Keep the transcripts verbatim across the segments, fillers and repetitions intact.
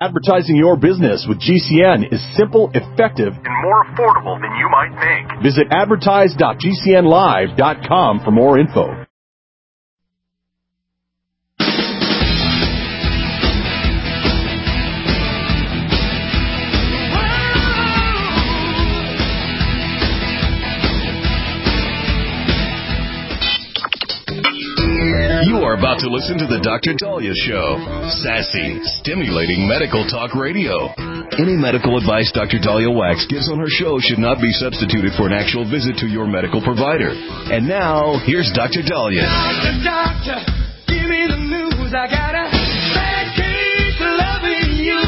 Advertising your business with G C N is simple, effective, and more affordable than you might think. Visit advertise dot g c n live dot com for more info. You are about to listen to the Doctor Dahlia Show. Sassy, stimulating medical talk radio. Any medical advice Doctor Dahlia Wax gives on her show should not be substituted for an actual visit to your medical provider. And now, here's Doctor Dahlia. Doctor, doctor, give me the news. I got a bad case of loving you.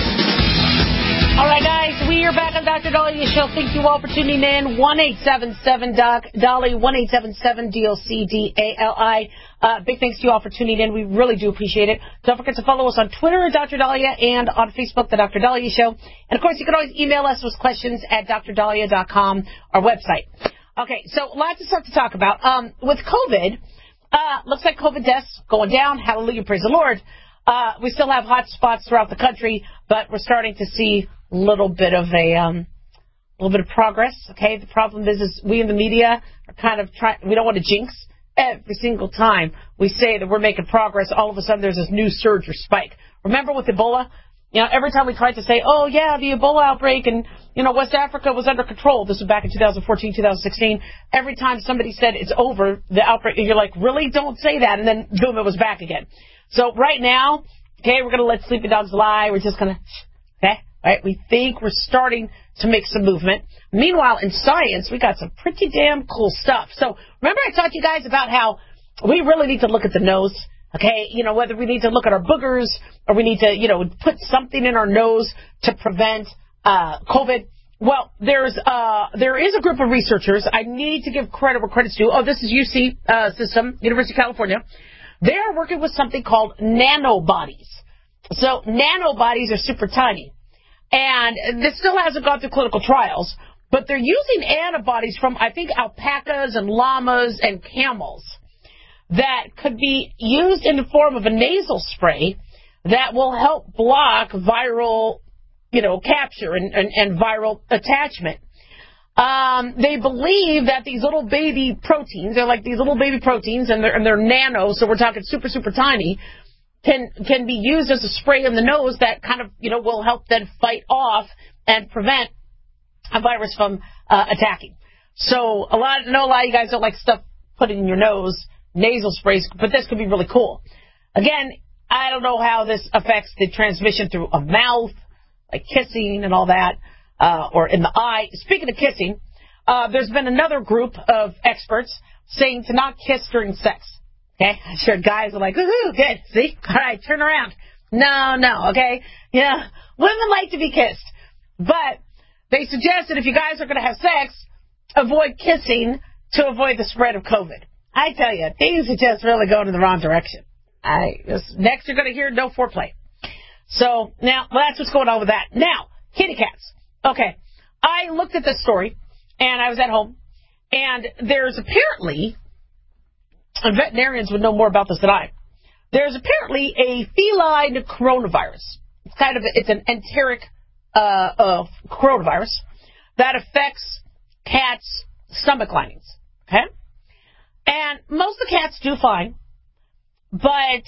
All right, guys, we are back on Doctor Dahlia Show. Thank you all for tuning in. one eight seven seven doc Dali, one eight seven seven D O C D A L I. Uh, big thanks to you all for tuning in. We really do appreciate it. Don't forget to follow us on Twitter at Doctor Dahlia and on Facebook, The Doctor Dahlia Show. And, of course, you can always email us with questions at dr dahlia dot com, our website. Okay, so lots of stuff to talk about. Um, with COVID, uh, looks like COVID deaths going down. Hallelujah, praise the Lord. Uh, we still have hot spots throughout the country, but we're starting to see a little bit of a, um, a little bit of progress. Okay, the problem is, is we in the media are kind of trying, we don't want to jinx. Every single time we say that we're making progress, all of a sudden there's this new surge or spike. Remember with Ebola? You know, every time we tried to say, oh, yeah, the Ebola outbreak and, you know, West Africa was under control. This was back in two thousand fourteen, two thousand sixteen. Every time somebody said it's over, the outbreak, you're like, really? Don't say that. And then, boom, it was back again. So right now, okay, we're going to let sleeping dogs lie. We're just going to, okay, all right, we think we're starting to make some movement. Meanwhile, in science, we got some pretty damn cool stuff. So remember I talked to you guys about how we really need to look at the nose, okay? You know, whether we need to look at our boogers or we need to, you know, put something in our nose to prevent uh, COVID. Well, there's uh, there is a group of researchers. I need to give credit where credit's due. Oh, this is U C uh, System, University of California. They are working with something called nanobodies. So nanobodies are super tiny. And this still hasn't gone through clinical trials, but they're using antibodies from, I think, alpacas and llamas and camels that could be used in the form of a nasal spray that will help block viral, you know, capture and, and, and viral attachment. Um, they believe that these little baby proteins, they're like these little baby proteins, and they're, and they're nano, so we're talking super, super tiny, can can be used as a spray in the nose that kind of, you know, will help then fight off and prevent a virus from uh, attacking. So a lot, no lie, you guys don't like stuff put in your nose, nasal sprays, but this could be really cool. Again, I don't know how this affects the transmission through a mouth, like kissing and all that, uh, or in the eye. Speaking of kissing, uh, there's been another group of experts saying to not kiss during sex. Okay, I'm sure guys are like, woohoo, good, see? All right, turn around. No, no, okay? Yeah, women like to be kissed. But they suggest that if you guys are going to have sex, avoid kissing to avoid the spread of COVID. I tell you, things are just really going in the wrong direction. I just, next you're going to hear no foreplay. So, now, well, that's what's going on with that. Now, kitty cats. Okay, I looked at this story, and I was at home, and there's apparently... and veterinarians would know more about this than I. There's apparently a feline coronavirus. It's kind of a, it's an enteric uh, uh, coronavirus that affects cats' stomach linings. Okay, and most of the cats do fine, but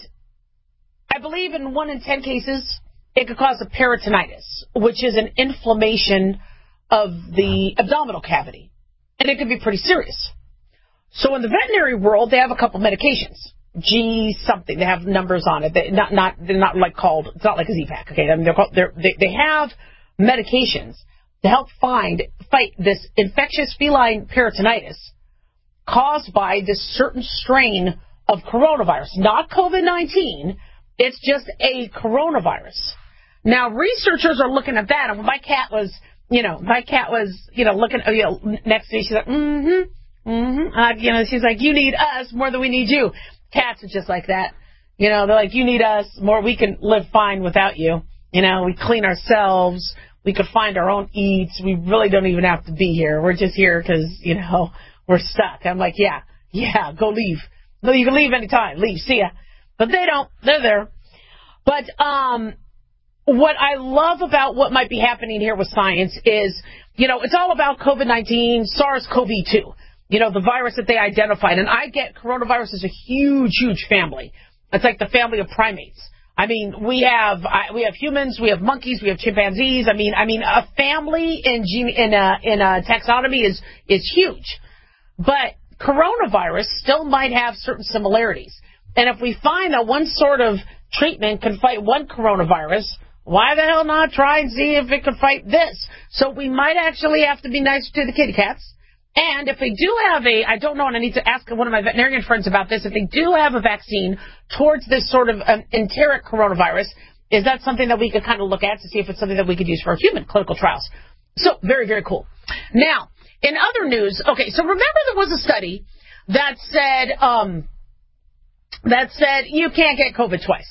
I believe in one in ten cases it could cause a peritonitis, which is an inflammation of the abdominal cavity, and it could be pretty serious. So in the veterinary world, they have a couple medications. G something. They have numbers on it. They not not they're not like called. It's not like a Z-Pak. Okay, I mean they're called. They're, they they have medications to help find fight this infectious feline peritonitis caused by this certain strain of coronavirus, not COVID nineteen. It's just a coronavirus. Now researchers are looking at that, and when my cat was, you know, my cat was, you know, looking, you know, next to me, she's like, mm-hmm. Mm-hmm. Uh, you know, she's like, you need us more than we need you. Cats are just like that. You know, they're like, you need us more. We can live fine without you. You know, we clean ourselves. We could find our own eats. We really don't even have to be here. We're just here because, you know, we're stuck. I'm like, yeah, yeah, go leave. No, you can leave anytime. Leave. See ya. But they don't. They're there. But um, what I love about what might be happening here with science is, you know, it's all about COVID nineteen, SARS-C o V two, you know, the virus that they identified. And I get coronavirus is a huge, huge family. It's like the family of primates. I mean, we have I, we have humans, we have monkeys, we have chimpanzees. I mean, I mean, a family in gene, in a in a taxonomy is is huge. But coronavirus still might have certain similarities. And if we find that one sort of treatment can fight one coronavirus, why the hell not try and see if it can fight this? So we might actually have to be nicer to the kitty cats. And if they do have a, I don't know, and I need to ask one of my veterinarian friends about this, if they do have a vaccine towards this sort of um, enteric coronavirus, is that something that we could kind of look at to see if it's something that we could use for human clinical trials? So very, very cool. Now, in other news, okay, so remember there was a study that said, um, that said you can't get COVID twice.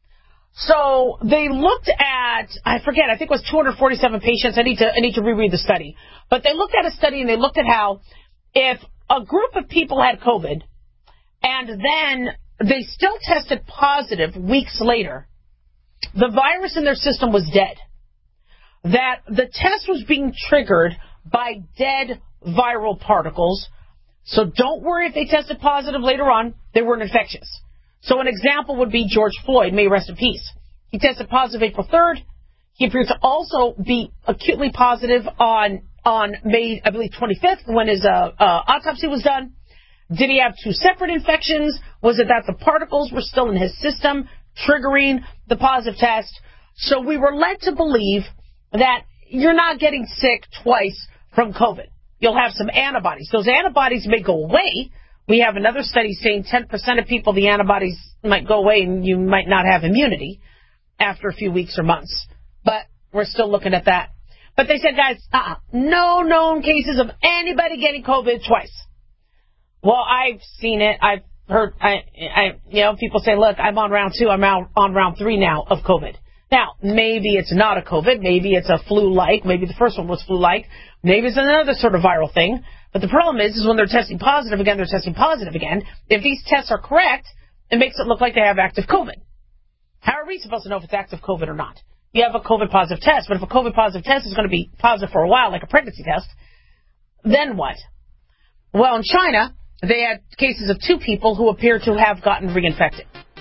So they looked at, I forget, I think it was two hundred forty-seven patients. I need to, I need to reread the study. But they looked at a study and they looked at how if a group of people had COVID and then they still tested positive weeks later, the virus in their system was dead. That the test was being triggered by dead viral particles. So don't worry if they tested positive later on, they weren't infectious. So an example would be George Floyd, may he rest in peace. He tested positive April third. He appeared to also be acutely positive on on May, I believe, twenty-fifth, when his uh, uh, autopsy was done. Did he have two separate infections? Was it that the particles were still in his system, triggering the positive test? So we were led to believe that you're not getting sick twice from COVID. You'll have some antibodies. Those antibodies may go away. We have another study saying ten percent of people, the antibodies might go away and you might not have immunity after a few weeks or months. But we're still looking at that. But they said, guys, uh-uh, no known cases of anybody getting COVID twice. Well, I've seen it. I've heard, I, I, you know, people say, look, I'm on round two. I'm out on round three now of COVID. Now, maybe it's not a COVID. Maybe it's a flu-like. Maybe the first one was flu-like. Maybe it's another sort of viral thing. But the problem is, is when they're testing positive again, they're testing positive again. If these tests are correct, it makes it look like they have active COVID. How are we supposed to know if it's active COVID or not? You have a COVID positive test, but if a COVID positive test is going to be positive for a while, like a pregnancy test, then what? Well, in China, they had cases of two people who appear to have gotten reinfected.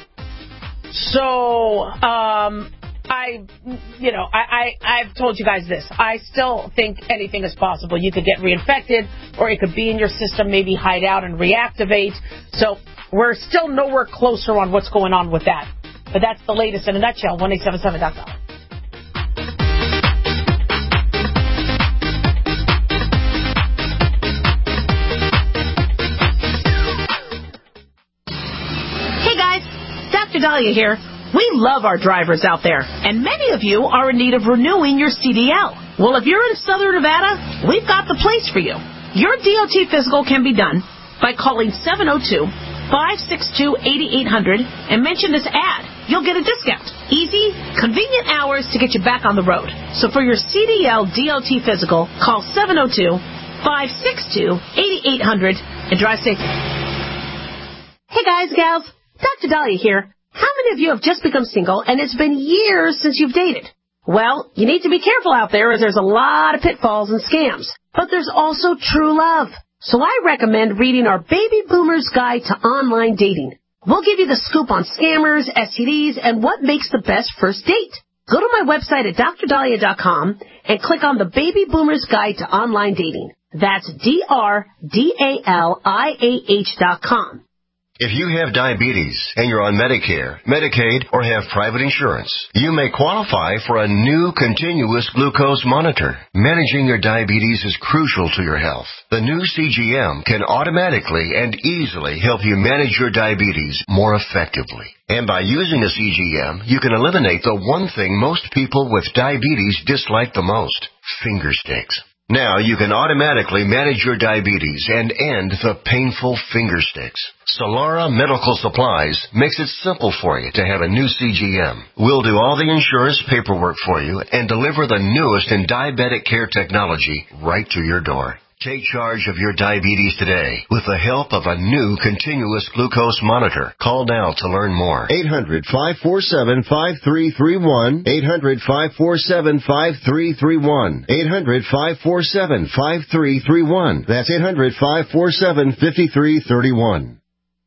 So, um, I, you know, I, I, I've told you guys this. I still think anything is possible. You could get reinfected, or it could be in your system, maybe hide out and reactivate. So we're still nowhere closer on what's going on with that. But that's the latest in a nutshell, one eight seven seven dot com. Hey guys, Doctor Dahlia here. We love our drivers out there, and many of you are in need of renewing your C D L. Well, if you're in Southern Nevada, we've got the place for you. Your D O T physical can be done by calling seven oh two, five six two, eight eight zero zero and mention this ad. You'll get a discount. Easy, convenient hours to get you back on the road. So for your C D L D O T physical, call seven oh two, five six two, eight eight zero zero and drive safely. Hey guys, gals, Doctor Dahlia here. How many of you have just become single and it's been years since you've dated? Well, you need to be careful out there as there's a lot of pitfalls and scams. But there's also true love. So I recommend reading our Baby Boomer's Guide to Online Dating. We'll give you the scoop on scammers, S T Ds, and what makes the best first date. Go to my website at dr dahlia dot com and click on the Baby Boomer's Guide to Online Dating. That's D R D A L I A H dot com. If you have diabetes and you're on Medicare, Medicaid, or have private insurance, you may qualify for a new continuous glucose monitor. Managing your diabetes is crucial to your health. The new C G M can automatically and easily help you manage your diabetes more effectively. And by using a C G M, you can eliminate the one thing most people with diabetes dislike the most: finger sticks. Now you can automatically manage your diabetes and end the painful finger sticks. Solara Medical Supplies makes it simple for you to have a new C G M. We'll do all the insurance paperwork for you and deliver the newest in diabetic care technology right to your door. Take charge of your diabetes today with the help of a new continuous glucose monitor. Call now to learn more. eight hundred, five four seven, five three three one. eight hundred, five four seven, five three three one. eight hundred, five four seven, five three three one. That's eight hundred, five four seven, five three three one.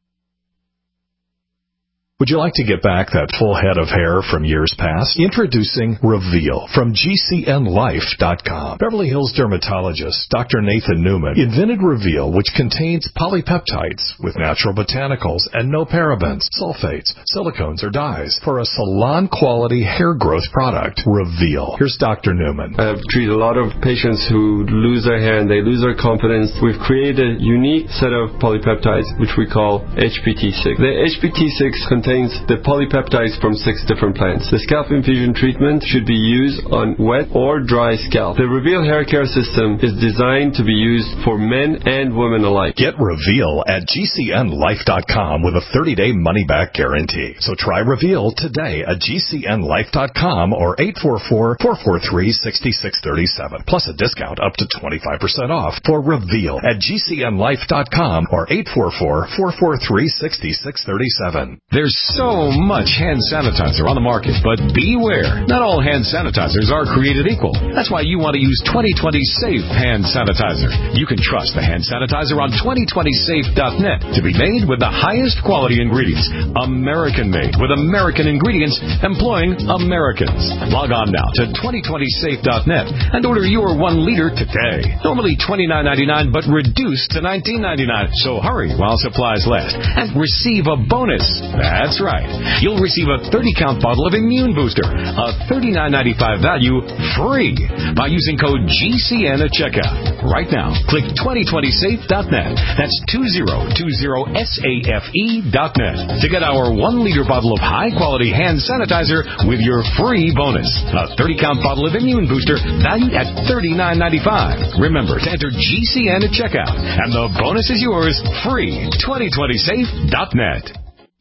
Would you like to get back that full head of hair from years past? Introducing Reveal from G C N Life dot com. Beverly Hills dermatologist Doctor Nathan Newman invented Reveal, which contains polypeptides with natural botanicals and no parabens, sulfates, silicones, or dyes for a salon-quality hair growth product. Reveal. Here's Doctor Newman. I've treated a lot of patients who lose their hair and they lose their confidence. We've created a unique set of polypeptides, which we call H P T six. The H P T six contains the polypeptides from six different plants. The scalp infusion treatment should be used on wet or dry scalp. The Reveal hair care system is designed to be used for men and women alike. Get Reveal at G C N Life dot com with a thirty-day money-back guarantee. So try Reveal today at G C N Life dot com or eight four four, four four three, six six three seven, plus a discount up to twenty-five percent off for Reveal at G C N Life dot com or eight four four, four four three, six six three seven. There's so much hand sanitizer on the market, but beware. Not all hand sanitizers are created equal. That's why you want to use twenty twenty Safe Hand Sanitizer. You can trust the hand sanitizer on twenty twenty safe dot net to be made with the highest quality ingredients. American-made with American ingredients employing Americans. Log on now to twenty twenty safe dot net and order your one liter today. Normally twenty-nine ninety-nine, but reduced to nineteen ninety-nine. So hurry while supplies last and receive a bonus. That's right. You'll receive a thirty count bottle of Immune Booster, a thirty-nine ninety-five value, free by using code G C N at checkout. Right now, click twenty twenty safe dot net. That's twenty twenty safe dot net to get our one liter bottle of high-quality hand sanitizer with your free bonus. A thirty count bottle of Immune Booster valued at thirty-nine ninety-five. Remember to enter G C N at checkout, and the bonus is yours free. twenty twenty safe dot net.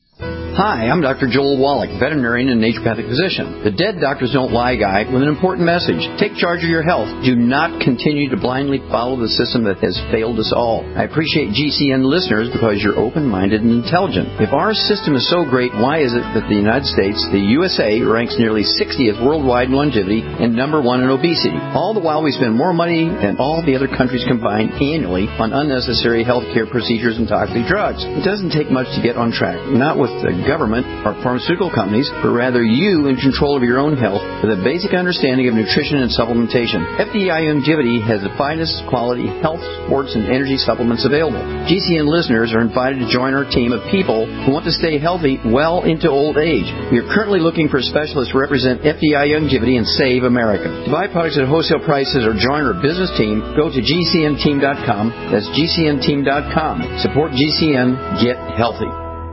Hi, I'm Doctor Joel Wallach, veterinarian and naturopathic physician. The Dead Doctors Don't Lie guy with an important message. Take charge of your health. Do not continue to blindly follow the system that has failed us all. I appreciate G C N listeners because you're open-minded and intelligent. If our system is so great, why is it that the United States, the U S A, ranks nearly sixtieth worldwide in longevity and number one in obesity? All the while we spend more money than all the other countries combined annually on unnecessary health care procedures and toxic drugs. It doesn't take much to get on track. Not with the government or pharmaceutical companies, but rather you in control of your own health with a basic understanding of nutrition and supplementation. F D I Longevity has the finest quality health, sports, and energy supplements available. G C N listeners are invited to join our team of people who want to stay healthy well into old age. We are currently looking for specialists to represent F D I Longevity and Save America. To buy products at wholesale prices or join our business team, go to G C N team dot com. That's G C N team dot com. Support G C N. Get healthy.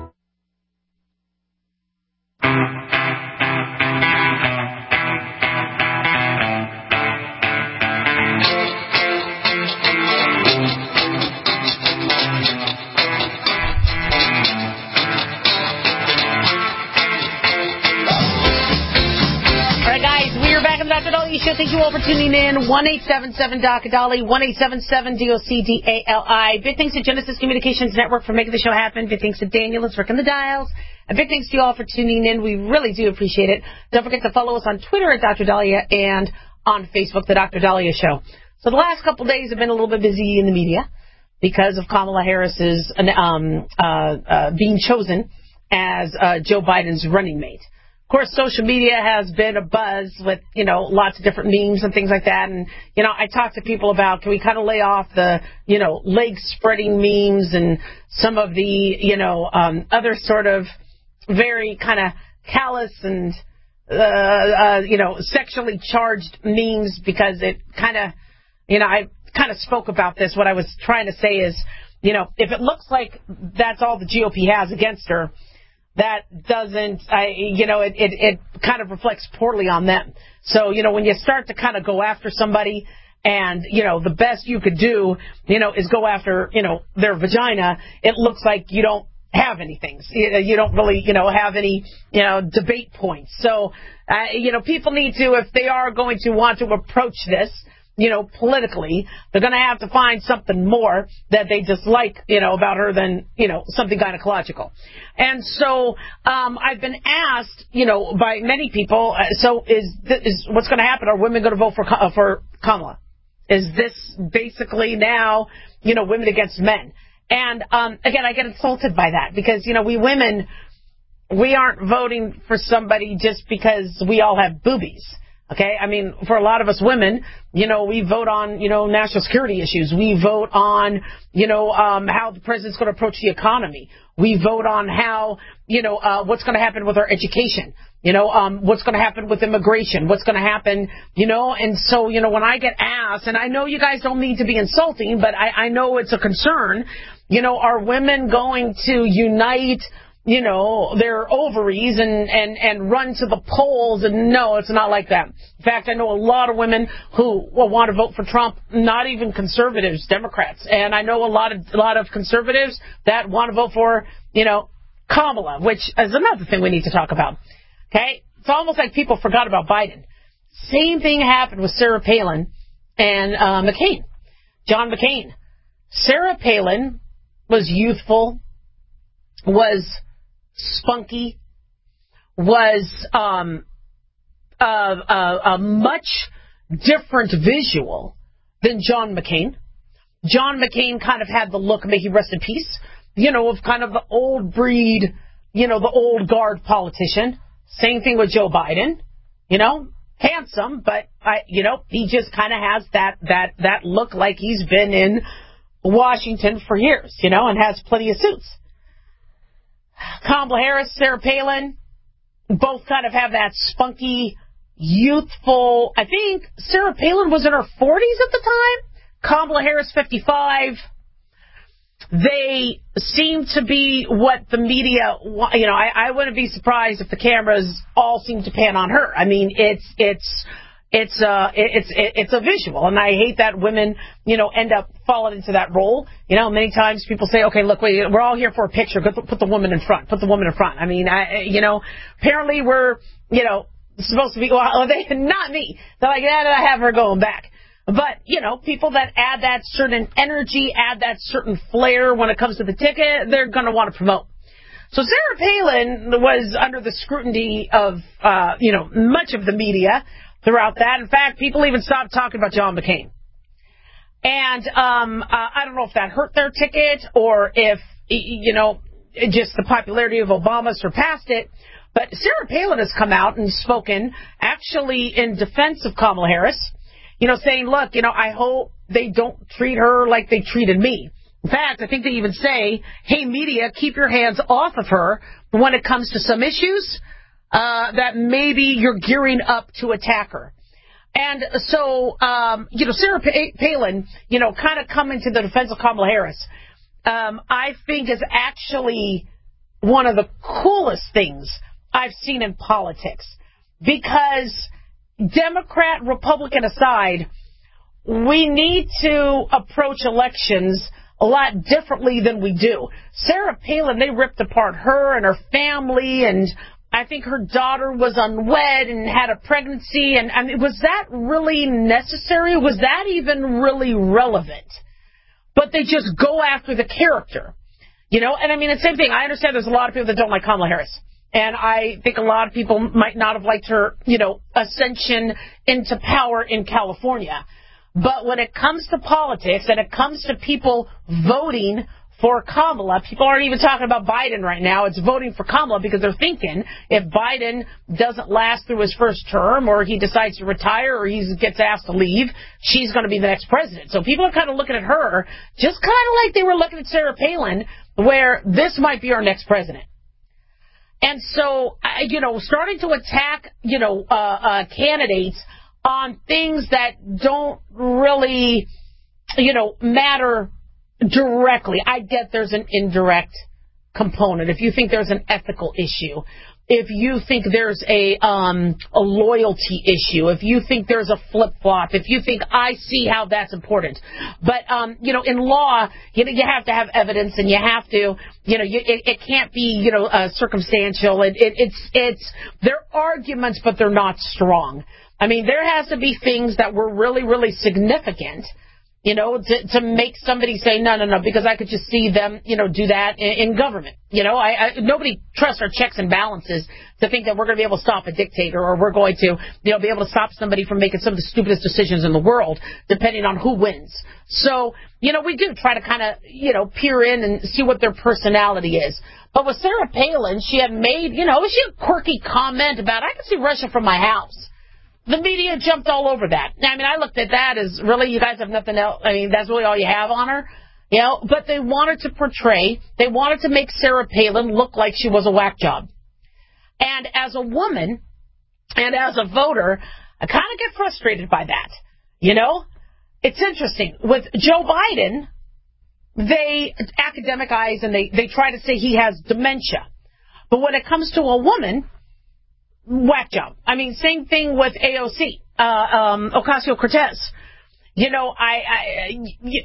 Show. Thank you all for tuning in. one eight seven seven D O C Dolly, one eight seven seven D O C D A L I. Big thanks to Genesis Communications Network for making the show happen. Big thanks to Daniel and working the dials. And big thanks to you all for tuning in. We really do appreciate it. Don't forget to follow us on Twitter at Doctor Dahlia and on Facebook, The Doctor Dahlia Show. So the last couple of days have been a little bit busy in the media because of Kamala Harris's um, uh, uh, being chosen as uh, Joe Biden's running mate. Of course, social media has been a buzz with, you know, lots of different memes and things like that. And, you know, I talk to people about, can we kind of lay off the, you know, leg-spreading memes and some of the, you know, um, other sort of very kind of callous and, uh, uh, you know, sexually charged memes, because it kind of, you know, I kind of spoke about this. What I was trying to say is, you know, if it looks like that's all the G O P has against her, that doesn't, I, you know, it, it, it kind of reflects poorly on them. So, you know, when you start to kind of go after somebody and, you know, the best you could do, you know, is go after, you know, their vagina, it looks like you don't have anything. You don't really, you know, have any, you know, debate points. So, uh, you know, people need to, if they are going to want to approach this, you know, politically. They're going to have to find something more that they dislike, you know, about her than, you know, something gynecological. And so um, I've been asked, you know, by many people, uh, so is, is what's going to happen? Are women going to vote for uh, for Kamala? Is this basically now, you know, women against men? And, um, again, I get insulted by that because, you know, we women, we aren't voting for somebody just because we all have boobies. Okay, I mean, for a lot of us women, you know, we vote on, you know, national security issues. We vote on, you know, um, how the president's going to approach the economy. We vote on how, you know, uh, what's going to happen with our education. You know, um, what's going to happen with immigration. What's going to happen, you know. And so, you know, when I get asked, and I know you guys don't need to be insulting, but I, I know it's a concern, you know, are women going to unite, you know, their ovaries and, and, and run to the polls? And no, it's not like that. In fact, I know a lot of women who will want to vote for Trump, not even conservatives, Democrats. And I know a lot of, a lot of conservatives that want to vote for, you know, Kamala, which is another thing we need to talk about. Okay? It's almost like people forgot about Biden. Same thing happened with Sarah Palin and uh, McCain, John McCain. Sarah Palin was youthful, was spunky, was um, a, a, a much different visual than John McCain. John McCain kind of had the look, may he rest in peace, you know, of kind of the old breed, you know, the old guard politician. Same thing with Joe Biden, you know, handsome, but, I, you know, he just kind of has that, that, that look like he's been in Washington for years, you know, and has plenty of suits. Kamala Harris, Sarah Palin, both kind of have that spunky, youthful, I think Sarah Palin was in her forties at the time. Kamala Harris, fifty-five. They seem to be what the media, you know, I, I wouldn't be surprised if the cameras all seem to pan on her. I mean, it's, it's, It's uh, it's it's a visual, and I hate that women, you know, end up falling into that role. You know, many times people say, "Okay, look, we're all here for a picture. Put the woman in front. Put the woman in front." I mean, I, you know, apparently we're, you know, supposed to be. Well, they not me. They're like, "Yeah, I have her going back." But you know, people that add that certain energy, add that certain flair when it comes to the ticket, they're going to want to promote. So Sarah Palin was under the scrutiny of, uh, you know, much of the media throughout that. In fact, people even stopped talking about John McCain. And um, uh, I don't know if that hurt their ticket or if, you know, just the popularity of Obama surpassed it. But Sarah Palin has come out and spoken actually in defense of Kamala Harris, you know, saying, look, you know, I hope they don't treat her like they treated me. In fact, I think they even say, hey, media, keep your hands off of her when it comes to some issues Uh, that maybe you're gearing up to attack her. And so, um, you know, Sarah Palin, you know, kind of coming to the defense of Kamala Harris, um, I think is actually one of the coolest things I've seen in politics. Because Democrat, Republican aside, we need to approach elections a lot differently than we do. Sarah Palin, they ripped apart her and her family, and I think her daughter was unwed and had a pregnancy. And I mean, was that really necessary? Was that even really relevant? But they just go after the character, you know? And I mean, the same thing. I understand there's a lot of people that don't like Kamala Harris. And I think a lot of people might not have liked her, you know, ascension into power in California. But when it comes to politics and it comes to people voting for Kamala, people aren't even talking about Biden right now. It's voting for Kamala because they're thinking if Biden doesn't last through his first term or he decides to retire or he gets asked to leave, she's going to be the next president. So people are kind of looking at her just kind of like they were looking at Sarah Palin, where this might be our next president. And so, you know, starting to attack, you know, uh, uh, candidates on things that don't really, you know, matter directly. I get there's an indirect component. If you think there's an ethical issue, if you think there's a um, a loyalty issue, if you think there's a flip-flop, if you think, I see how that's important. But, um, you know, in law, you know, you have to have evidence and you have to, you know, you, it, it can't be, you know, uh, circumstantial. It, it, it's, it's, they're arguments, but they're not strong. I mean, there has to be things that were really, really significant, you know, to, to make somebody say, no, no, no, because I could just see them, you know, do that in, in government. You know, I, I, nobody trusts our checks and balances to think that we're going to be able to stop a dictator or we're going to, you know, be able to stop somebody from making some of the stupidest decisions in the world, depending on who wins. So, you know, we do try to kind of, you know, peer in and see what their personality is. But with Sarah Palin, she had made, you know, she had a quirky comment about, I can see Russia from my house. The media jumped all over that. I mean, I looked at that as, really, you guys have nothing else? I mean, that's really all you have on her? You know, but they wanted to portray, they wanted to make Sarah Palin look like she was a whack job. And as a woman and as a voter, I kind of get frustrated by that. You know? It's interesting. With Joe Biden, they academicize and they, they try to say he has dementia. But when it comes to a woman, whack job. I mean, same thing with A O C, uh, um, Ocasio-Cortez. You know, I, I,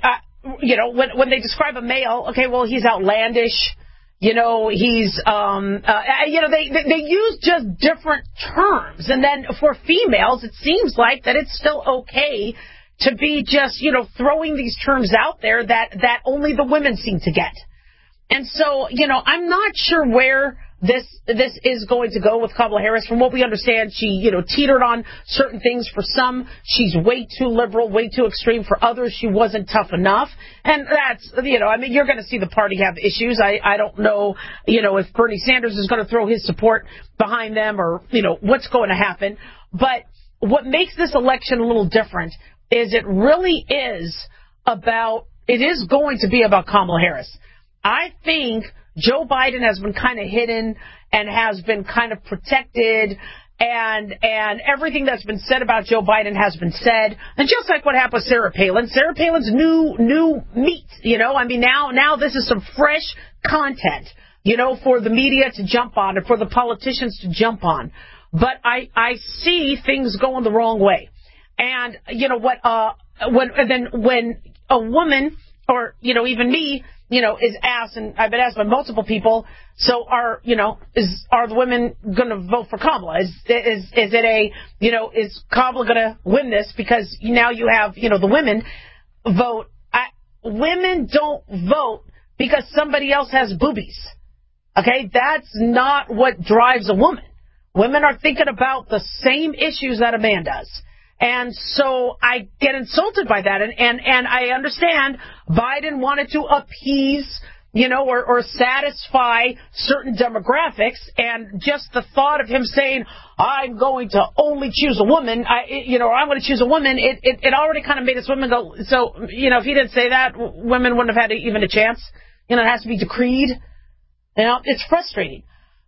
I, you know, when when they describe a male, okay, well, he's outlandish. You know, he's, um, uh, you know, they, they they use just different terms, and then for females, it seems like that it's still okay to be just, you know, throwing these terms out there that that only the women seem to get. And so, you know, I'm not sure where this this is going to go with Kamala Harris. From what we understand, she, you know, teetered on certain things. For some, she's way too liberal, way too extreme. For others, she wasn't tough enough. And that's, you know, I mean, you're going to see the party have issues. I, I don't know, you know, if Bernie Sanders is going to throw his support behind them or, you know, what's going to happen. But what makes this election a little different is it really is about, it is going to be about Kamala Harris. I think Joe Biden has been kind of hidden and has been kind of protected, and and everything that's been said about Joe Biden has been said. And just like what happened with Sarah Palin, Sarah Palin's new new meat, you know, I mean, now now this is some fresh content, you know, for the media to jump on and for the politicians to jump on. But I, I see things going the wrong way. And, you know, what, uh, when, and then when a woman or, you know, even me, you know, is asked, and I've been asked by multiple people, so are, you know, is, are the women going to vote for Kamala? Is, is, is it a, you know, is Kamala going to win this? Because now you have, you know, the women vote. I, women don't vote because somebody else has boobies. Okay? That's not what drives a woman. Women are thinking about the same issues that a man does. And so I get insulted by that. And, and, and I understand Biden wanted to appease, you know, or, or satisfy certain demographics. And just the thought of him saying, I'm going to only choose a woman, I, you know, or I'm going to choose a woman, it, it, it already kind of made us women go, so, you know, if he didn't say that, women wouldn't have had even a chance. You know, it has to be decreed. You know, it's frustrating.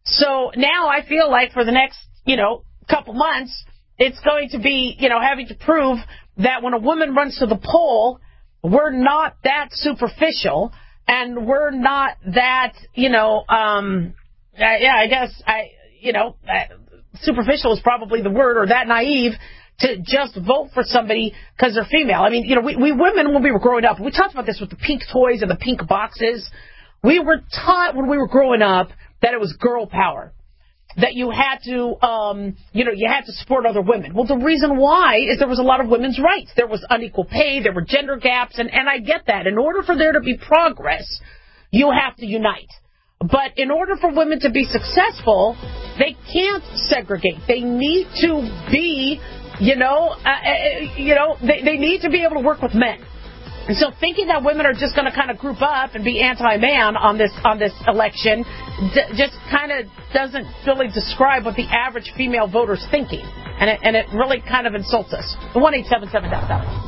So now I feel like for the next, you know, couple months, it's going to be, you know, having to prove that when a woman runs to the poll, we're not that superficial and we're not that, you know, um, uh, yeah, I guess, I, you know, uh, superficial is probably the word, or that naive to just vote for somebody because they're female. I mean, you know, we, we women, when we were growing up, we talked about this with the pink toys and the pink boxes. We were taught when we were growing up that it was girl power. That you had to, um, you know, you had to support other women. Well, the reason why is there was a lot of women's rights. There was unequal pay. There were gender gaps. And, and I get that. In order for there to be progress, you have to unite. But in order for women to be successful, they can't segregate. They need to be, you know, uh, you know, they, they need to be able to work with men. And so thinking that women are just going to kind of group up and be anti-man on this on this election d- just kind of doesn't really describe what the average female voter's thinking. And it, and it really kind of insults us. one eight seven seven dot com.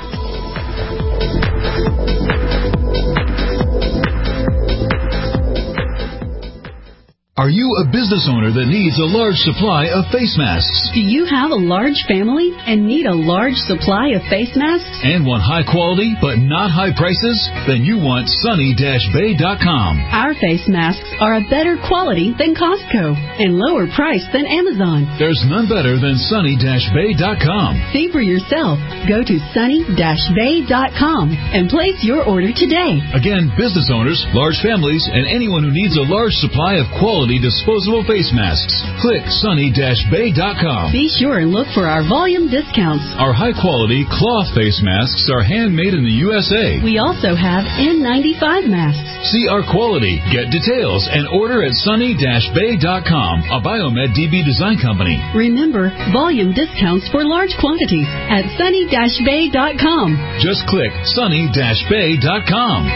Are you a business owner that needs a large supply of face masks? Do you have a large family and need a large supply of face masks? And want high quality but not high prices? Then you want sunny dash bay dot com. Our face masks are a better quality than Costco and lower price than Amazon. There's none better than sunny dash bay dot com. See for yourself. Go to sunny dash bay dot com and place your order today. Again, business owners, large families, and anyone who needs a large supply of quality quality disposable face masks. Click sunny dash bay dot com. Be sure and look for our volume discounts. Our high-quality cloth face masks are handmade in the U S A. We also have N ninety-five masks. See our quality, get details, and order at sunny dash bay dot com, a Biomed D B design company. Remember, volume discounts for large quantities at sunny dash bay dot com. Just click sunny dash bay dot com.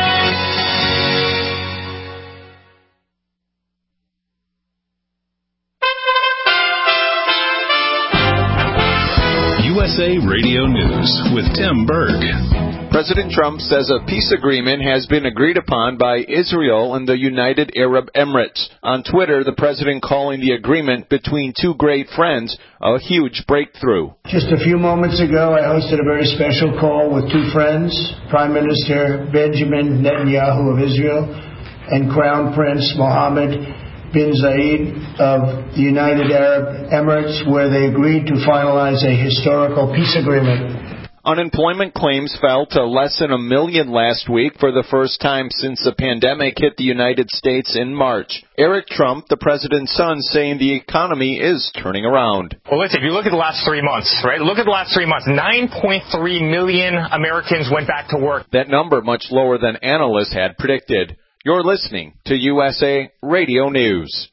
U S A Radio News with Tim Berg. President Trump says a peace agreement has been agreed upon by Israel and the United Arab Emirates. On Twitter, the president calling the agreement between two great friends a huge breakthrough. Just a few moments ago, I hosted a very special call with two friends, Prime Minister Benjamin Netanyahu of Israel and Crown Prince Mohammed bin Zayed of the United Arab Emirates, where they agreed to finalize a historical peace agreement. Unemployment claims fell to less than a million last week for the first time since the pandemic hit the United States in March. Eric Trump, the president's son, saying the economy is turning around. Well, listen, if you look at the last three months, right, look at the last three months, nine point three million Americans went back to work. That number much lower than analysts had predicted. You're listening to U S A Radio News.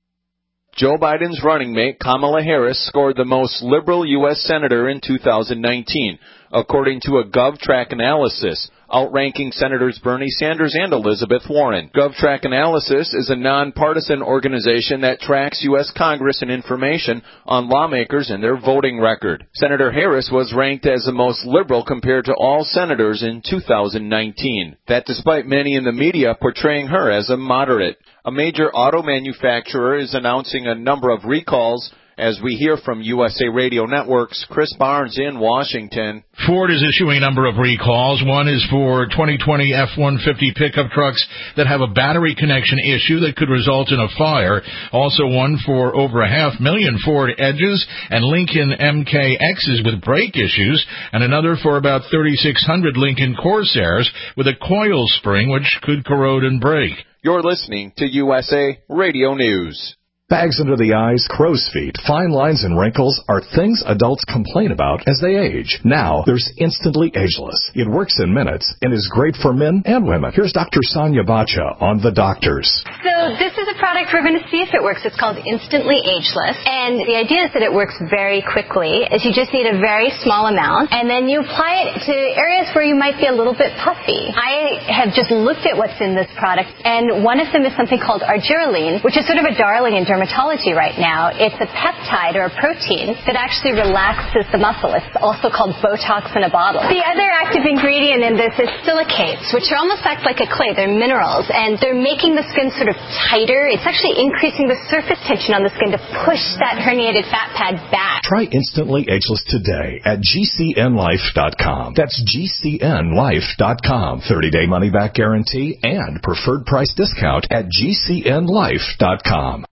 Joe Biden's running mate, Kamala Harris, scored the most liberal U S senator in two thousand nineteen, according to a GovTrack analysis, outranking Senators Bernie Sanders and Elizabeth Warren. GovTrack Analysis is a nonpartisan organization that tracks U S Congress and information on lawmakers and their voting record. Senator Harris was ranked as the most liberal compared to all senators in two thousand nineteen. That despite many in the media portraying her as a moderate. A major auto manufacturer is announcing a number of recalls. As we hear from U S A Radio Network's Chris Barnes in Washington. Ford is issuing a number of recalls. One is for twenty twenty F one fifty pickup trucks that have a battery connection issue that could result in a fire. Also one for over a half million Ford Edges and Lincoln M K Xs with brake issues, and another for about thirty-six hundred Lincoln Corsairs with a coil spring which could corrode and break. You're listening to U S A Radio News. Bags under the eyes, crow's feet, fine lines, and wrinkles are things adults complain about as they age. Now, there's Instantly Ageless. It works in minutes and is great for men and women. Here's Doctor Sonia Bacha on The Doctors. So this is a product we're going to see if it works. It's called Instantly Ageless. And the idea is that it works very quickly, is you just need a very small amount, and then you apply it to areas where you might be a little bit puffy. I have just looked at what's in this product, and one of them is something called argireline, which is sort of a darling in dermatology right now. It's a peptide or a protein that actually relaxes the muscle. It's also called Botox in a bottle. The other active ingredient in this is silicates, which are almost act like a clay. They're minerals, and they're making the skin sort of tighter. It's actually increasing the surface tension on the skin to push that herniated fat pad back. Try Instantly Ageless today at G C N life dot com. That's G C N life dot com. thirty-day money-back guarantee and preferred price discount at G C N life dot com.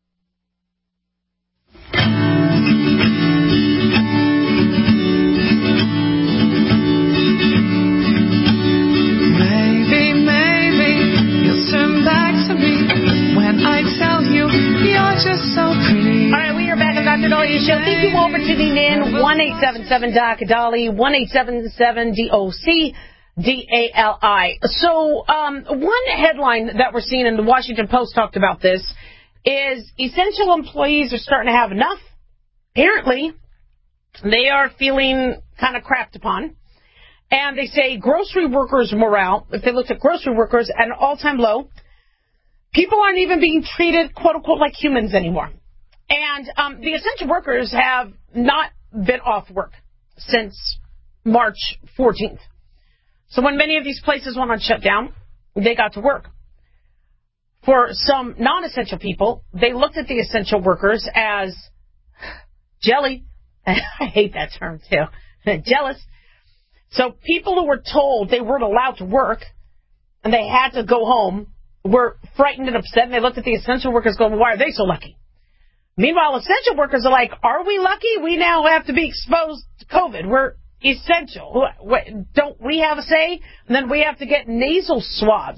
Maybe, maybe you'll turn back to me when I tell you you're just so pretty. All right, we are back on Doctor Dahlia Show. Thank you all for tuning in. one eight seven seven Doc Dolly, one eight seven seven D O C D A L I. So um, one headline that we're seeing, and the Washington Post talked about this, is essential employees are starting to have enough. Apparently, they are feeling kind of crapped upon. And they say grocery workers' morale, if they looked at grocery workers, at an all-time low. People aren't even being treated, quote-unquote, like humans anymore. And um, the essential workers have not been off work since March fourteenth. So when many of these places went on shutdown, they got to work. For some non-essential people, they looked at the essential workers as jelly. I hate that term, too. Jealous. So people who were told they weren't allowed to work and they had to go home were frightened and upset, and they looked at the essential workers going, well, why are they so lucky? Meanwhile, essential workers are like, are we lucky? We now have to be exposed to COVID. We're essential. Don't we have a say? And then we have to get nasal swabs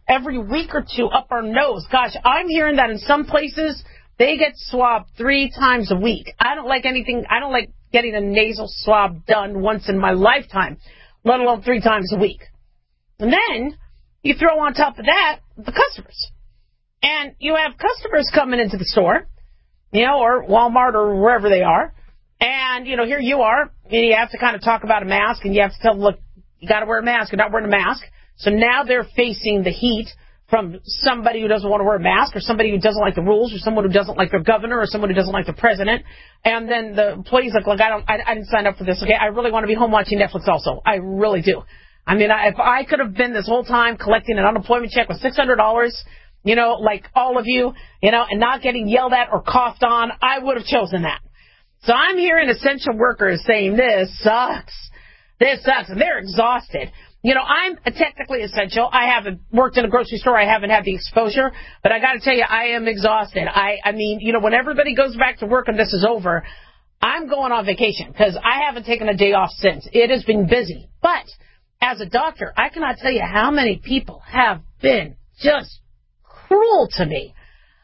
every week or two up our nose. Gosh, I'm hearing that in some places they get swabbed three times a week. I don't like anything. I don't like getting a nasal swab done once in my lifetime, let alone three times a week. And then you throw on top of that the customers. And you have customers coming into the store, you know, or Walmart or wherever they are. And, you know, here you are, and you have to kind of talk about a mask, and you have to tell them, look, you got to wear a mask. You're not wearing a mask. So now they're facing the heat from somebody who doesn't want to wear a mask, or somebody who doesn't like the rules, or someone who doesn't like their governor, or someone who doesn't like the president. And then the employee's like, look, I don't, I, I didn't sign up for this. Okay, I really want to be home watching Netflix also. I really do. I mean, I, if I could have been this whole time collecting an unemployment check with six hundred dollars, you know, like all of you, you know, and not getting yelled at or coughed on, I would have chosen that. So I'm hearing essential workers saying this sucks. This sucks. And they're exhausted. You know, I'm technically essential. I haven't worked in a grocery store. I haven't had the exposure. But I got to tell you, I am exhausted. I, I mean, you know, when everybody goes back to work and this is over, I'm going on vacation because I haven't taken a day off since. It has been busy. But as a doctor, I cannot tell you how many people have been just cruel to me.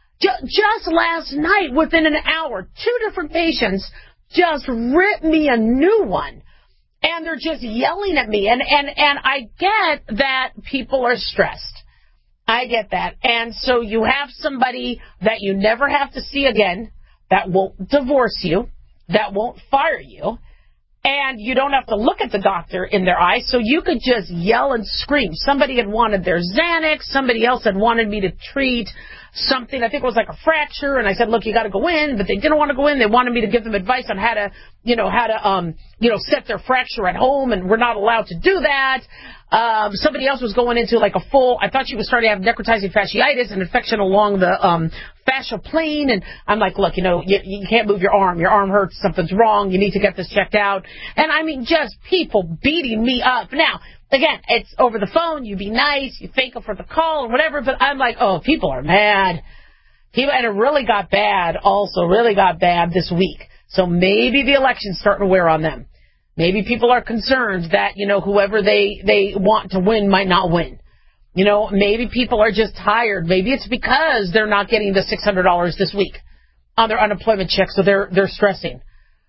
Just last night, within an hour, two different patients just ripped me a new one. And they're just yelling at me. And, and, and I get that people are stressed. I get that. And so you have somebody that you never have to see again, that won't divorce you, that won't fire you, and you don't have to look at the doctor in their eyes, so you could just yell and scream. Somebody had wanted their Xanax. Somebody else had wanted me to treat something. I think it was like a fracture, and I said, look, you got to go in, but they didn't want to go in. They wanted me to give them advice on how to, you know, how to, um, you know, set their fracture at home, and we're not allowed to do that. Um, somebody else was going into like a full, I thought she was starting to have necrotizing fasciitis, an infection along the um, fascial plane, and I'm like, look, you know, you, you can't move your arm. Your arm hurts. Something's wrong. You need to get this checked out. And I mean, just people beating me up. Now, again, it's over the phone. You be nice. You thank them for the call or whatever, but I'm like, oh, people are mad. People, and it really got bad also, really got bad this week. So maybe the election's starting to wear on them. Maybe people are concerned that, you know, whoever they, they want to win might not win. You know, maybe people are just tired. Maybe it's because they're not getting the six hundred dollars this week on their unemployment check, so they're they're stressing.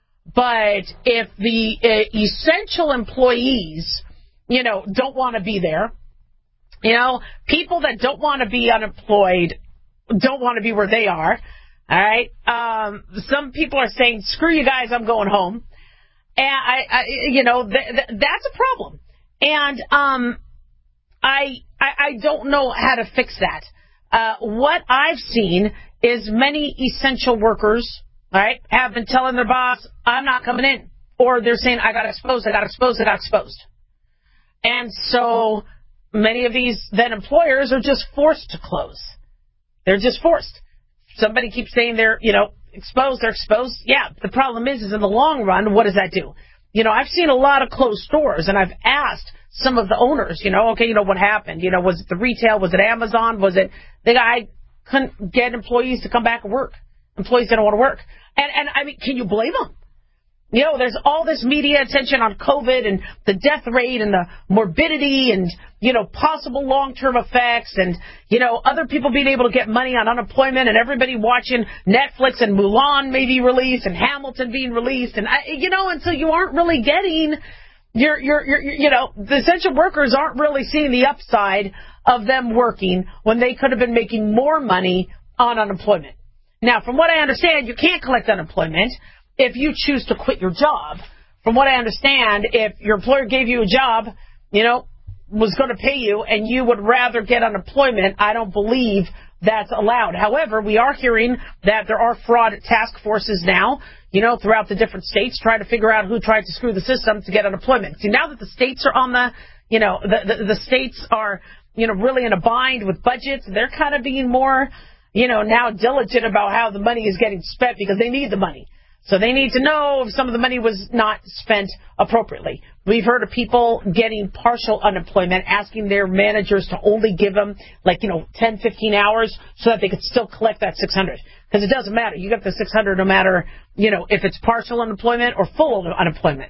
But if the uh, essential employees, you know, don't want to be there, you know, people that don't want to be unemployed don't want to be where they are, all right? Um, some people are saying, screw you guys, I'm going home. And, I, I you know, th- th- that's a problem. And um, I, I I don't know how to fix that. Uh, what I've seen is many essential workers, all right, have been telling their boss, I'm not coming in. Or they're saying, I got exposed, I got exposed, I got exposed. And so many of these then employers are just forced to close. They're just forced. Somebody keeps saying they're, you know, exposed, they're exposed. Yeah, the problem is, is in the long run, what does that do? You know, I've seen a lot of closed stores, and I've asked some of the owners, you know, okay, you know, what happened? You know, was it the retail? Was it Amazon? Was it the guy couldn't get employees to come back and work? Employees didn't want to work. And, and I mean, can you blame them? You know, there's all this media attention on COVID and the death rate and the morbidity and, you know, possible long-term effects and, you know, other people being able to get money on unemployment and everybody watching Netflix and Mulan maybe released and Hamilton being released. And, I, you know, until you aren't really getting your, your, your, you know, the essential workers aren't really seeing the upside of them working when they could have been making more money on unemployment. Now, from what I understand, you can't collect unemployment if you choose to quit your job. From what I understand, if your employer gave you a job, you know, was going to pay you, and you would rather get unemployment, I don't believe that's allowed. However, we are hearing that there are fraud task forces now, you know, throughout the different states trying to figure out who tried to screw the system to get unemployment. See, now that the states are on the, you know, the, the, the states are, you know, really in a bind with budgets, they're kind of being more, you know, now diligent about how the money is getting spent because they need the money. So they need to know if some of the money was not spent appropriately. We've heard of people getting partial unemployment, asking their managers to only give them, like, you know, ten, fifteen hours so that they could still collect that six hundred. Because it doesn't matter. You get the six hundred no matter, you know, if it's partial unemployment or full unemployment.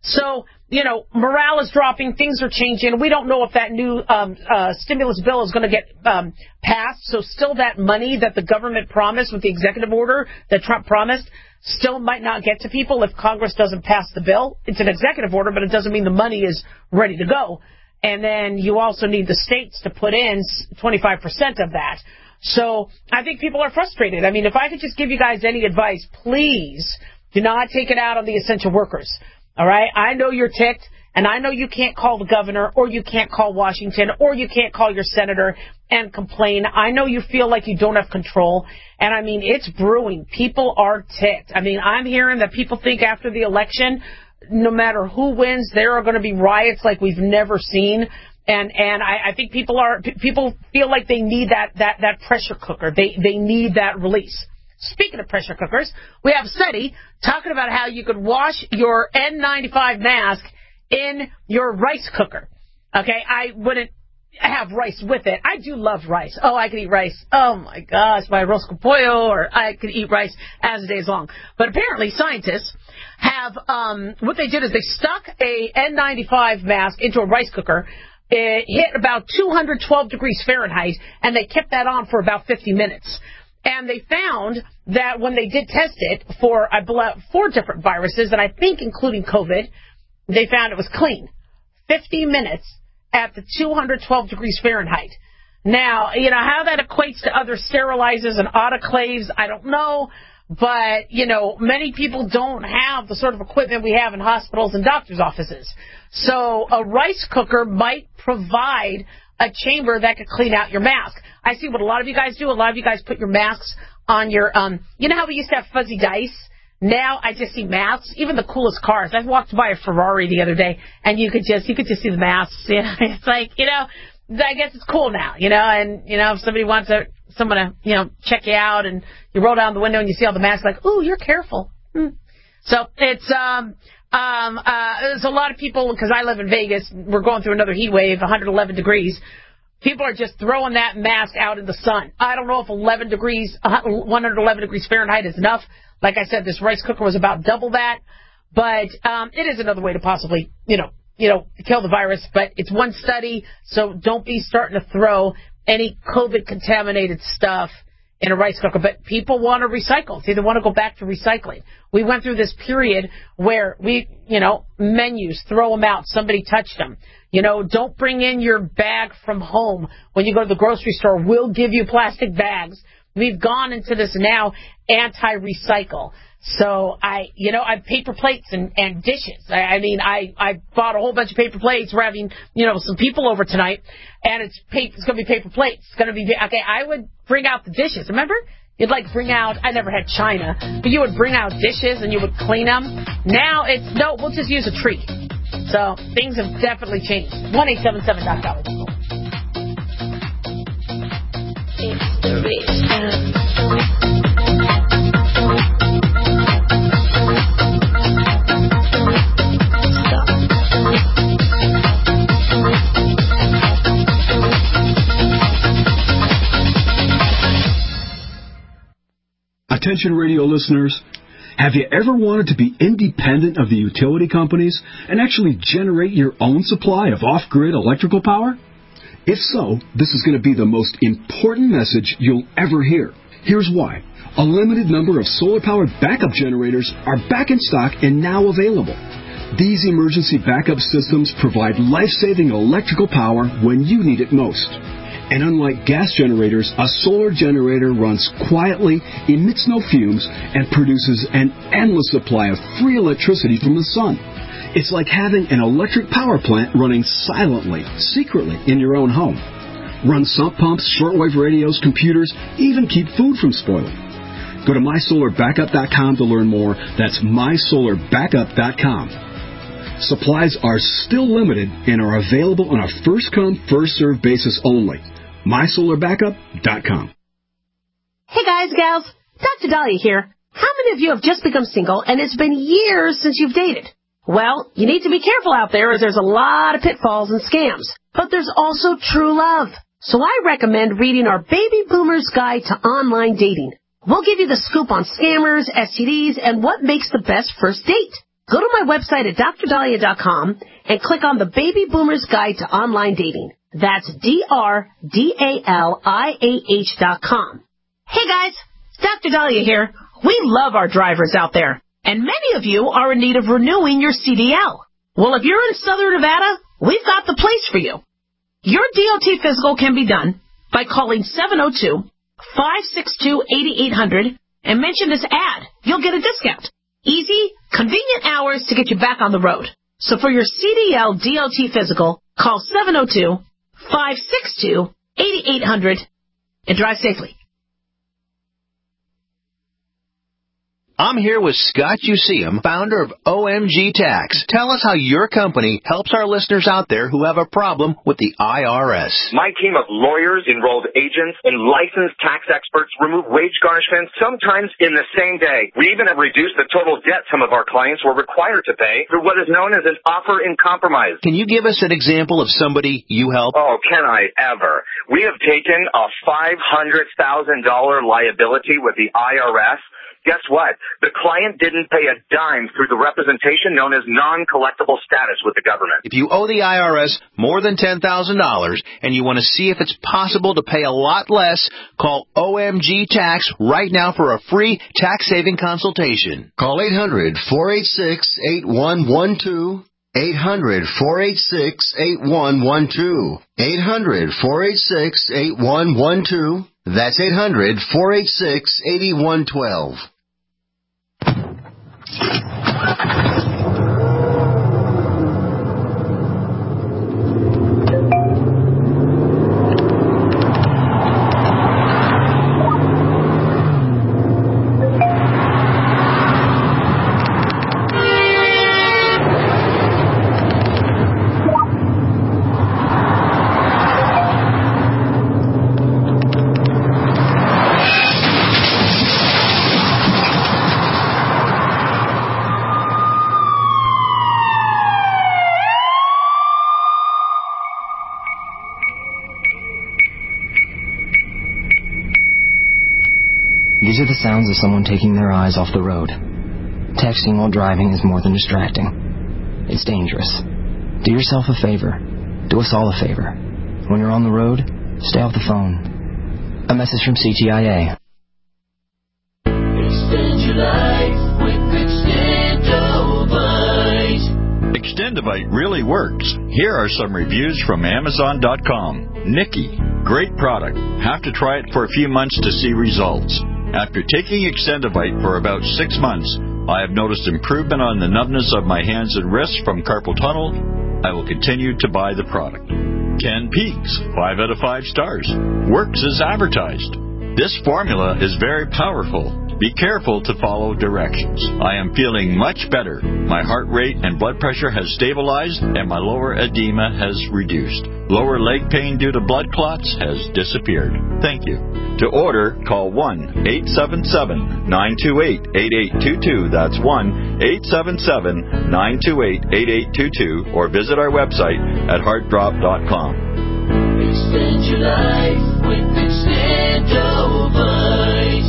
So, you know, morale is dropping, things are changing. We don't know if that new um, uh, stimulus bill is going to get um, passed. So still that money that the government promised with the executive order that Trump promised still might not get to people if Congress doesn't pass the bill. It's an executive order, but it doesn't mean the money is ready to go. And then you also need the states to put in twenty-five percent of that. So I think people are frustrated. I mean, if I could just give you guys any advice, please do not take it out on the essential workers. All right? I know you're ticked, and I know you can't call the governor, or you can't call Washington, or you can't call your senator and complain. I know you feel like you don't have control. And, I mean, it's brewing. People are ticked. I mean, I'm hearing that people think after the election, no matter who wins, there are going to be riots like we've never seen. And and I, I think people are people feel like they need that that that pressure cooker. They they need that release. Speaking of pressure cookers, we have a study talking about how you could wash your N ninety-five mask in your rice cooker. Okay, I wouldn't have rice with it. I do love rice. Oh, I could eat rice. Oh my gosh, my arroz con pollo, or I could eat rice as the day's long. But apparently, scientists have um, what they did is they stuck a N ninety-five mask into a rice cooker. It hit about two hundred twelve degrees Fahrenheit, and they kept that on for about fifty minutes. And they found that when they did test it for, I believe, four different viruses, and I think including COVID, they found it was clean. fifty minutes at the two hundred twelve degrees Fahrenheit. Now, you know, how that equates to other sterilizers and autoclaves, I don't know. But, you know, many people don't have the sort of equipment we have in hospitals and doctors' offices. So a rice cooker might provide a chamber that could clean out your mask. I see what a lot of you guys do. A lot of you guys put your masks on your, um, you know how we used to have fuzzy dice? Now I just see masks, even the coolest cars. I walked by a Ferrari the other day, and you could just, you could just see the masks. You know? It's like, you know, I guess it's cool now, you know, and, you know, if somebody wants to, someone to, you know, check you out, and you roll down the window and you see all the masks, like, ooh, you're careful. Hmm. So it's, um, um, uh, there's a lot of people, because I live in Vegas, we're going through another heat wave, one hundred eleven degrees. People are just throwing that mask out in the sun. I don't know if eleven degrees, one hundred eleven degrees Fahrenheit is enough. Like I said, this rice cooker was about double that. But um, it is another way to possibly, you know, you know, kill the virus. But it's one study, so don't be starting to throw any COVID-contaminated stuff in a rice cooker. But people want to recycle. They want to go back to recycling. We went through this period where we, you know, menus, throw them out. Somebody touched them. You know, don't bring in your bag from home when you go to the grocery store. We'll give you plastic bags. We've gone into this now anti-recycle. So I, you know, I have paper plates and, and dishes. I, I mean, I, I bought a whole bunch of paper plates. We're having, you know, some people over tonight, and it's paper, it's going to be paper plates. It's going to be, okay, I would bring out the dishes. Remember? You'd like bring out, I never had china, but you would bring out dishes and you would clean them. Now it's, no, we'll just use a tree. So things have definitely changed. one eight seven seven dot com. It's the rich. Attention radio listeners, have you ever wanted to be independent of the utility companies and actually generate your own supply of off-grid electrical power? If so, this is going to be the most important message you'll ever hear. Here's why. A limited number of solar-powered backup generators are back in stock and now available. These emergency backup systems provide life-saving electrical power when you need it most. And unlike gas generators, a solar generator runs quietly, emits no fumes, and produces an endless supply of free electricity from the sun. It's like having an electric power plant running silently, secretly in your own home. Run sump pumps, shortwave radios, computers, even keep food from spoiling. Go to my solar backup dot com to learn more. That's my solar backup dot com. Supplies are still limited and are available on a first-come, first-served basis only. my solar backup dot com. Hey guys, gals, Doctor Dahlia here. How many of you have just become single and it's been years since you've dated? Well, you need to be careful out there as there's a lot of pitfalls and scams. But there's also true love. So I recommend reading our Baby Boomer's Guide to Online Dating. We'll give you the scoop on scammers, S T Ds, and what makes the best first date. Go to my website at dr dahlia dot com and click on the Baby Boomers Guide to Online Dating. That's D R D A L I A H dot com. Hey guys, Doctor Dahlia here. We love our drivers out there, and many of you are in need of renewing your C D L. Well, if you're in Southern Nevada, we've got the place for you. Your D O T physical can be done by calling seven oh two, five six two, eight eight hundred and mention this ad. You'll get a discount. Easy, convenient hours to get you back on the road. So for your C D L D O T physical, call seven oh two, five six two, eight eight hundred and drive safely. I'm here with Scott Useum, founder of O M G Tax. Tell us how your company helps our listeners out there who have a problem with the I R S. My team of lawyers, enrolled agents, and licensed tax experts remove wage garnishments sometimes in the same day. We even have reduced the total debt some of our clients were required to pay through what is known as an offer in compromise. Can you give us an example of somebody you help? Oh, can I ever? We have taken a five hundred thousand dollars liability with the I R S. Guess what? The client didn't pay a dime through the representation known as non-collectible status with the government. If you owe the I R S more than ten thousand dollars and you want to see if it's possible to pay a lot less, call O M G Tax right now for a free tax-saving consultation. Call eight hundred, four eight six, eight one one two. eight hundred, four eight six, eight one one two. eight hundred, four eight six, eight one one two. That's eight hundred, four eight six, eight one one two. These are the sounds of someone taking their eyes off the road. Texting while driving is more than distracting. It's dangerous. Do yourself a favor. Do us all a favor. When you're on the road, stay off the phone. A message from C T I A. Extend your life with Extendovite. Extendovite really works. Here are some reviews from Amazon dot com. Nikki, great product. Have to try it for a few months to see results. After taking Extendovite for about six months, I have noticed improvement on the numbness of my hands and wrists from carpal tunnel. I will continue to buy the product. Ken Peaks, five out of five stars. Works as advertised. This formula is very powerful. Be careful to follow directions. I am feeling much better. My heart rate and blood pressure has stabilized, and my lower edema has reduced. Lower leg pain due to blood clots has disappeared. Thank you. To order, call one eight seven seven, nine two eight, eight eight two two. That's one eight seven seven, nine two eight, eight eight two two, or visit our website at heart drop dot com. Extend your life with Extendovite.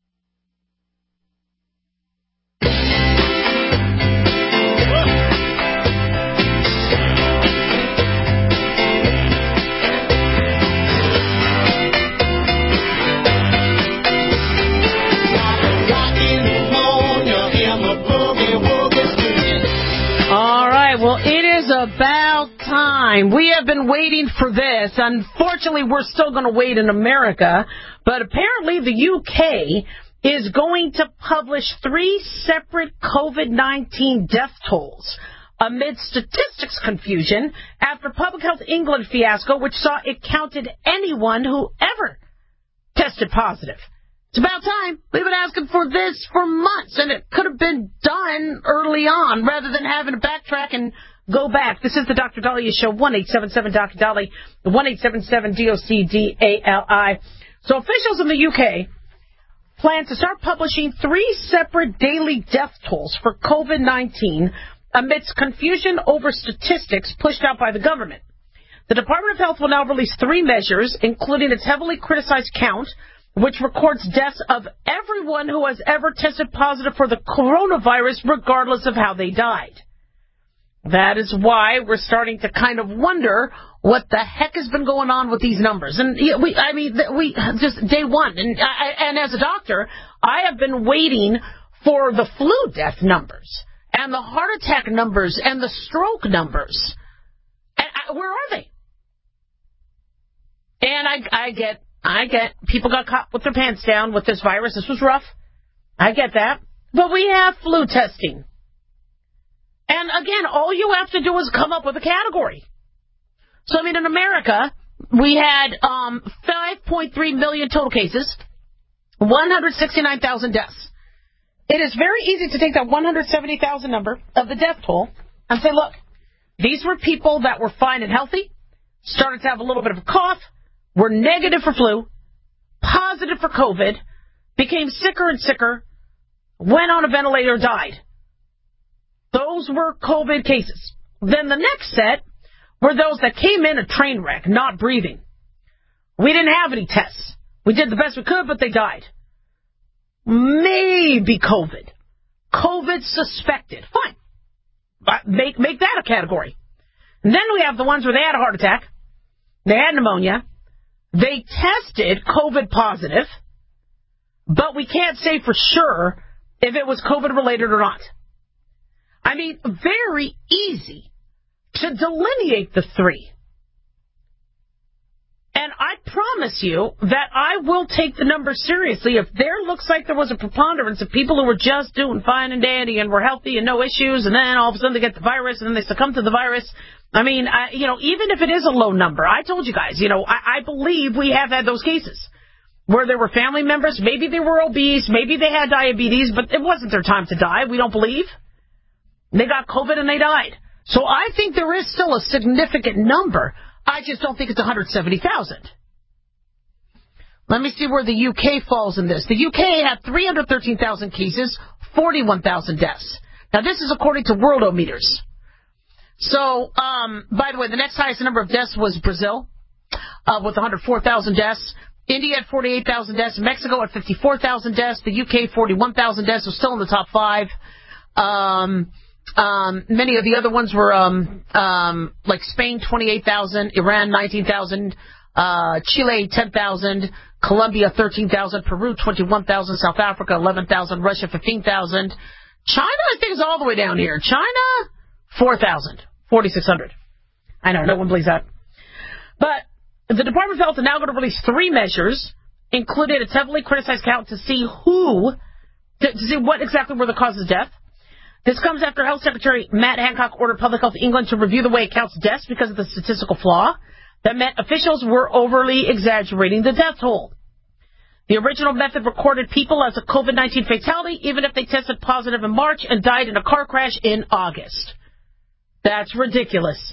Well, it is about time. We have been waiting for this. Unfortunately, we're still going to wait in America, but apparently the U K is going to publish three separate COVID nineteen death tolls amid statistics confusion after Public Health England fiasco, which saw it counted anyone who ever tested positive. It's about time. We've been asking for this for months, and it could have been done early on rather than having to backtrack and go back. This is the Doctor Dahlia Show, one eight seven seven Doctor Dolly, one eight seven seven D O C D A L I. So officials in the U K plan to start publishing three separate daily death tolls for COVID nineteen amidst confusion over statistics pushed out by the government. The Department of Health will now release three measures, including its heavily criticized count which records deaths of everyone who has ever tested positive for the coronavirus, regardless of how they died. That is why we're starting to kind of wonder what the heck has been going on with these numbers. And we, I mean, we just day one, and I, and as a doctor, I have been waiting for the flu death numbers and the heart attack numbers and the stroke numbers. And I, where are they? And I, I get, I get, people got caught with their pants down with this virus. This was rough. I get that. But we have flu testing. And again, all you have to do is come up with a category. So, I mean, in America, we had um, five point three million total cases, one hundred sixty-nine thousand deaths. It is very easy to take that one hundred seventy thousand number of the death toll and say, look, these were people that were fine and healthy, started to have a little bit of a cough, were negative for flu, positive for COVID, became sicker and sicker, went on a ventilator, died. Those were COVID cases. Then the next set were those that came in a train wreck, not breathing. We didn't have any tests. We did the best we could, but they died. Maybe COVID. COVID suspected. Fine. But make, make that a category. And then we have the ones where they had a heart attack. They had pneumonia. They tested COVID positive, but we can't say for sure if it was COVID related or not. I mean, very easy to delineate the three. And I promise you that I will take the numbers seriously if there looks like there was a preponderance of people who were just doing fine and dandy and were healthy and no issues, and then all of a sudden they get the virus and then they succumb to the virus. I mean, I, you know, even if it is a low number, I told you guys, you know, I, I believe we have had those cases where there were family members, maybe they were obese, maybe they had diabetes, but it wasn't their time to die, we don't believe. They got COVID and they died. So I think there is still a significant number. I just don't think it's one hundred seventy thousand. Let me see where the U K falls in this. The U K had three hundred thirteen thousand cases, forty-one thousand deaths. Now, this is according to Worldometers. So, um, by the way, the next highest number of deaths was Brazil, uh, with one hundred four thousand deaths. India had forty-eight thousand deaths. Mexico had fifty-four thousand deaths. The U K, forty-one thousand deaths, was still in the top five. Um... Um, many of the other ones were, um, um, like Spain, twenty-eight thousand, Iran, nineteen thousand, uh, Chile, ten thousand, Colombia, thirteen thousand, Peru, twenty-one thousand, South Africa, eleven thousand, Russia, fifteen thousand. China, I think, is all the way down here. China, four thousand, forty-six hundred. I know, no one believes that. But the Department of Health is now going to release three measures, including its heavily criticized count to see who, to, to see what exactly were the causes of death. This comes after Health Secretary Matt Hancock ordered Public Health England to review the way it counts deaths because of the statistical flaw that meant officials were overly exaggerating the death toll. The original method recorded people as a COVID nineteen fatality even if they tested positive in March and died in a car crash in August. That's ridiculous.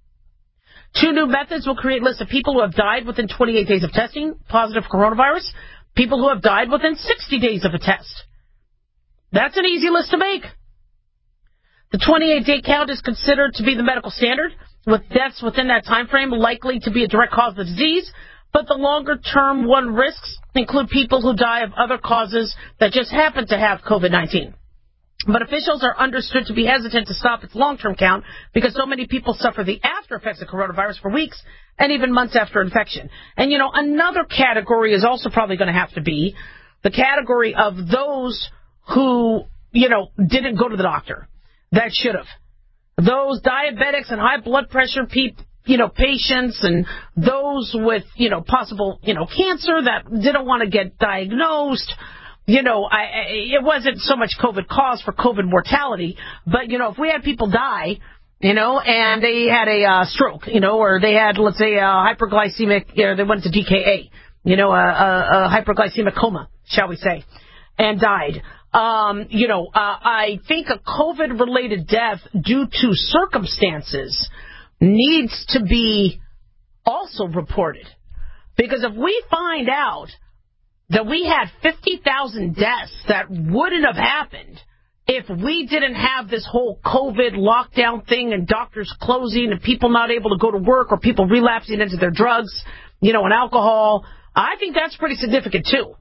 Two new methods will create lists of people who have died within twenty-eight days of testing positive for coronavirus, people who have died within sixty days of a test. That's an easy list to make. The twenty-eight day count is considered to be the medical standard, with deaths within that time frame likely to be a direct cause of the disease, but the longer-term one risks include people who die of other causes that just happen to have COVID nineteen. But officials are understood to be hesitant to stop its long-term count because so many people suffer the after effects of coronavirus for weeks and even months after infection. And, you know, another category is also probably going to have to be the category of those who, you know, didn't go to the doctor. That should have. Those diabetics and high blood pressure people, you know, patients and those with, you know, possible, you know, cancer that didn't want to get diagnosed. You know, I, I, it wasn't so much COVID cause for COVID mortality, but, you know, if we had people die, you know, and they had a uh, stroke, you know, or they had, let's say, a hyperglycemic, you know, they went to D K A, you know, a, a, a hyperglycemic coma, shall we say, and died. Um, you know, uh, I think a COVID-related death due to circumstances needs to be also reported. Because if we find out that we had fifty thousand deaths that wouldn't have happened if we didn't have this whole COVID lockdown thing and doctors closing and people not able to go to work or people relapsing into their drugs, you know, and alcohol, I think that's pretty significant, too.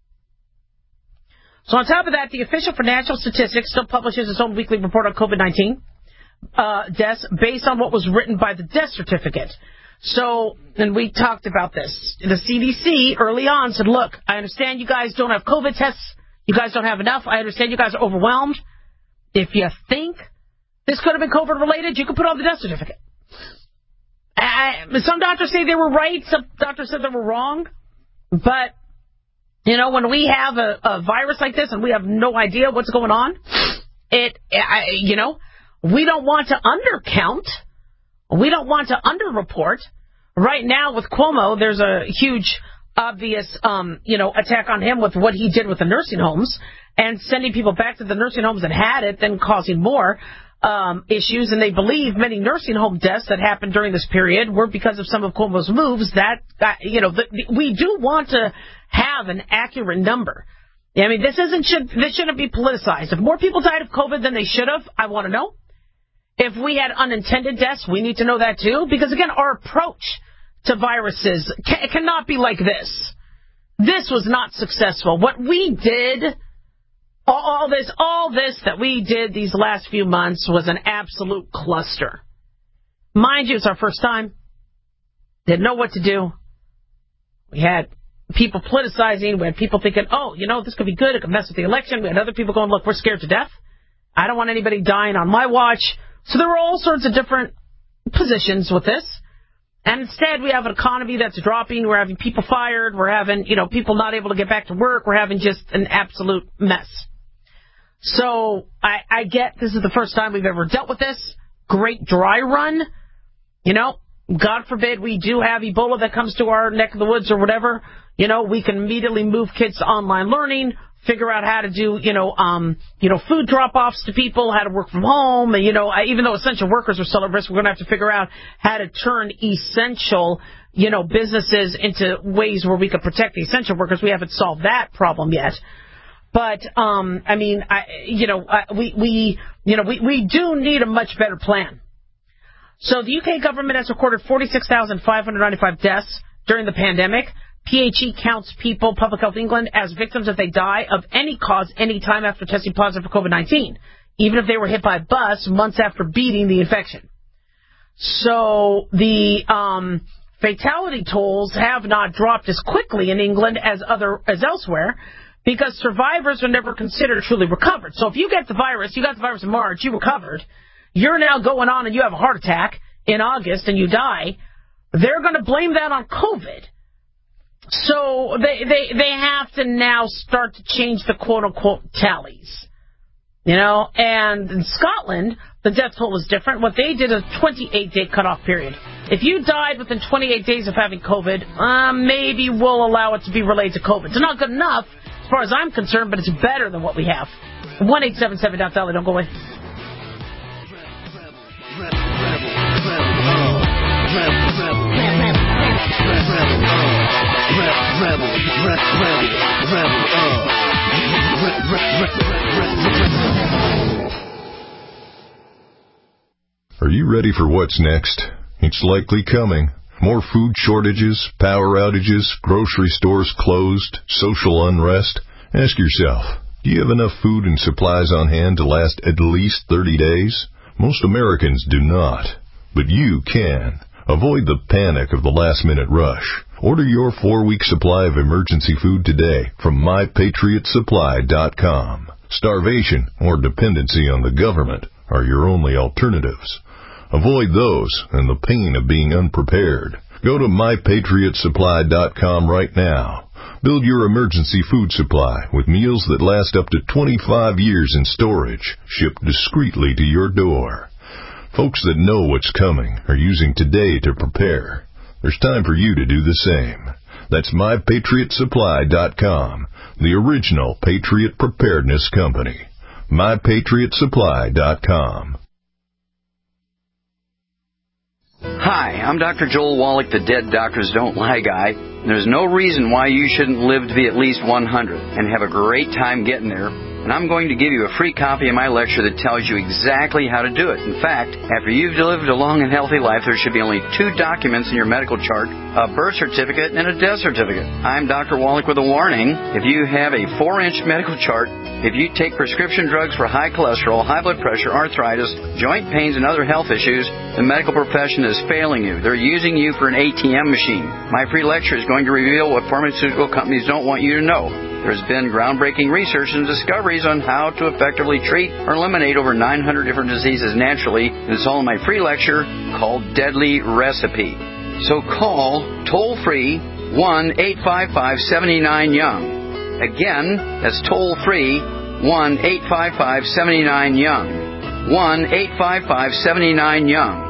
So on top of that, the Official for National Statistics still publishes its own weekly report on COVID nineteen uh, deaths based on what was written by the death certificate. So, and we talked about this. The C D C early on said, look, I understand you guys don't have COVID tests. You guys don't have enough. I understand you guys are overwhelmed. If you think this could have been COVID-related, you can put on the death certificate. I, some doctors say they were right. Some doctors said they were wrong. But, you know, when we have a, a virus like this and we have no idea what's going on, it, I, you know, we don't want to undercount. We don't want to underreport. Right now with Cuomo, there's a huge, obvious, um, you know, attack on him with what he did with the nursing homes and sending people back to the nursing homes that had it, then causing more um, issues. And they believe many nursing home deaths that happened during this period were because of some of Cuomo's moves. That, uh, you know, the, the, we do want to have an accurate number. I mean, this isn't should this shouldn't be politicized. If more people died of COVID than they should have, I want to know. If we had unintended deaths, we need to know that too. Because, again, our approach to viruses ca- cannot be like this. This was not successful. What we did, all, all this, all this that we did these last few months was an absolute cluster. Mind you, it's our first time. Didn't know what to do. We had people politicizing. We had people thinking, oh, you know, this could be good. It could mess with the election. We had other people going, look, we're scared to death. I don't want anybody dying on my watch. So there were all sorts of different positions with this. And instead, we have an economy that's dropping. We're having people fired. We're having, you know, people not able to get back to work. We're having just an absolute mess. So I, I get this is the first time we've ever dealt with this. Great dry run. You know, God forbid we do have Ebola that comes to our neck of the woods or whatever. You know, we can immediately move kids to online learning. Figure out how to do, you know, um, you know, food drop-offs to people, how to work from home. And, you know, even though essential workers are still at risk, we're going to have to figure out how to turn essential, you know, businesses into ways where we could protect the essential workers. We haven't solved that problem yet. But, um, I mean, I, you know, I, we, we, you know, we, we do need a much better plan. So the U K government has recorded forty-six thousand five hundred ninety-five deaths during the pandemic. P H E counts people, Public Health England, as victims if they die of any cause any time after testing positive for COVID nineteen, even if they were hit by a bus months after beating the infection. So the um, fatality tolls have not dropped as quickly in England as other as elsewhere because survivors are never considered truly recovered. So if you get the virus, you got the virus in March, you recovered, you're now going on and you have a heart attack in August and you die, they're going to blame that on COVID. So they, they they have to now start to change the quote-unquote tallies, you know. And in Scotland, the death toll is different. What they did is a twenty-eight day cutoff period. If you died within twenty-eight days of having COVID, uh, maybe we'll allow it to be related to COVID. It's not good enough as far as I'm concerned, but it's better than what we have. one eight seven seven Doc Dolly, don't go away. Rebel, rebel, rebel, rebel, Are you ready for what's next? It's likely coming. More food shortages, power outages, grocery stores closed, social unrest. Ask yourself, do you have enough food and supplies on hand to last at least thirty days? Most Americans do not, but you can. Avoid the panic of the last-minute rush. Order your four-week supply of emergency food today from my patriot supply dot com. Starvation or dependency on the government are your only alternatives. Avoid those and the pain of being unprepared. Go to my patriot supply dot com right now. Build your emergency food supply with meals that last up to twenty-five years in storage, shipped discreetly to your door. Folks that know what's coming are using today to prepare. There's time for you to do the same. That's my patriot supply dot com, the original Patriot Preparedness Company. my patriot supply dot com. Hi, I'm Doctor Joel Wallach, the Dead Doctors Don't Lie guy. There's no reason why you shouldn't live to be at least one hundred and have a great time getting there. and I'm going to give you a free copy of my lecture that tells you exactly how to do it. In fact, after you've lived a long and healthy life, there should be only two documents in your medical chart, a birth certificate and a death certificate. I'm Doctor Wallach with a warning. If you have a four-inch medical chart, if you take prescription drugs for high cholesterol, high blood pressure, arthritis, joint pains, and other health issues, the medical profession is failing you. They're using you for an A T M machine. My free lecture is going to reveal what pharmaceutical companies don't want you to know. There's been groundbreaking research and discoveries on how to effectively treat or eliminate over nine hundred different diseases naturally. And it's all in my free lecture called Deadly Recipe. So call toll-free one eight five five, seven nine, young. Again, that's toll-free one eight five five, seven nine, young. one eight five five, seven nine, young.